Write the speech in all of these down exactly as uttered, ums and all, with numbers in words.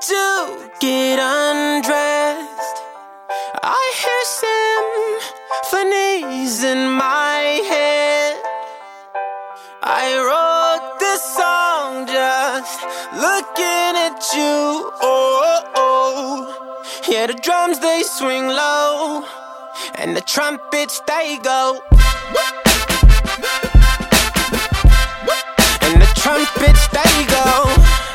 that you get undressed. I hear symphonies in my head. I wrote this song just looking at you. Oh, oh. Yeah, the drums they swing low, and the trumpets they go. And the trumpets they go.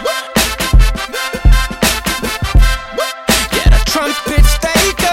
Yeah, the trumpets they go.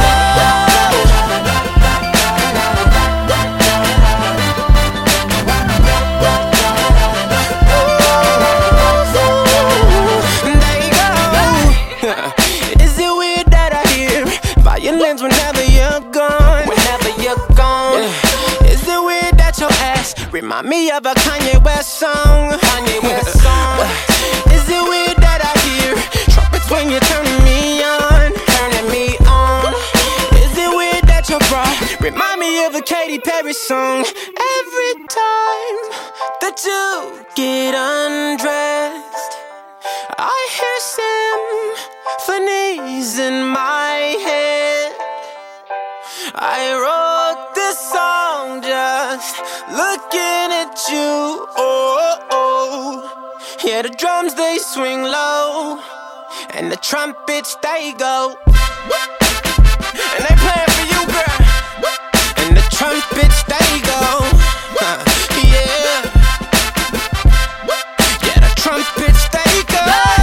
Is it weird that I hear violins whenever you're gone? Whenever you're gone. Yeah. Is it weird that your ass remind me of a Kanye West song? Kanye West song. Is it weird that I hear trumpets when you're turning me on? Turning me on. Is it weird that your bra remind me of a Katy Perry song? Every time that you get undressed, I hear symphonies in my head. I wrote this song just looking at you. Oh, oh. Yeah, the drums they swing low, and the trumpets they go. And they playing for you, girl. And the trumpets they go. Huh. Yeah. Yeah, the trumpets they go.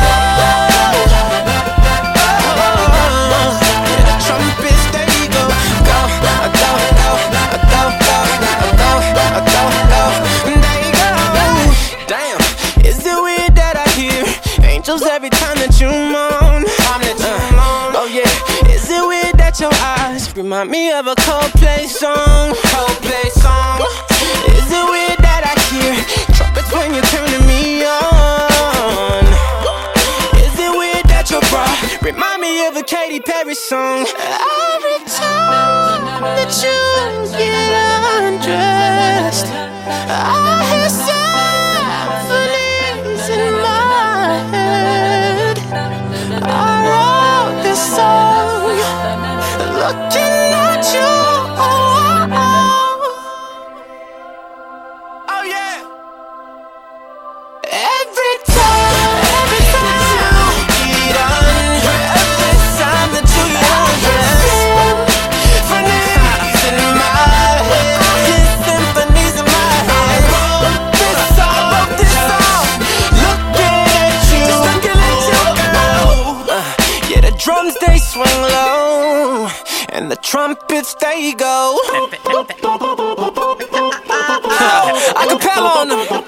Every time that you moan, time that you uh, moan. Oh yeah, is it weird that your eyes remind me of a Coldplay song? Coldplay song. Is it weird that I hear trumpets when you're turning me on? Is it weird that your bra remind me of a Katy Perry song? Every time that you get undressed, I hear symphonies in my head. I wrote this song looking at you. Oh, oh, oh yeah. Every time, every time you get undressed, every time that you get undressed, symphonies in my head, symphonies in my head. I wrote this song, I wrote this song, looking at you, just looking at you, girl. Uh, yeah, the drums they swing low, and the trumpets they go. Acapella on them.